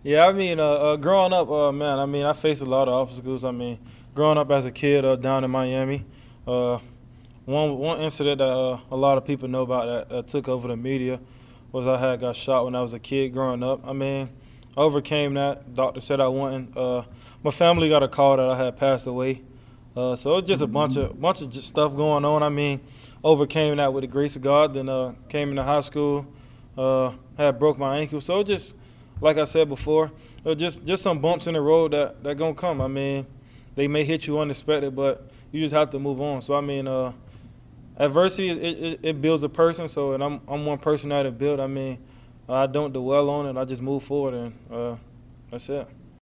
Yeah, I mean, growing up, man, I mean, I faced a lot of obstacles. I mean, growing up as a kid down in Miami, uh, one incident that a lot of people know about that took over the media was I had got shot when I was a kid growing up. I mean, I overcame that. Doctor said I wasn't. My family got a call that I had passed away. So it was just a bunch of just stuff going on. I mean, overcame that with the grace of God. Then came into high school, had broke my ankle. So it just like I said before, just some bumps in the road that gonna come. I mean, they may hit you unexpected, but you just have to move on. So I mean, adversity it builds a person. So and I'm one person that it built. I mean, I don't dwell on it. I just move forward and that's it.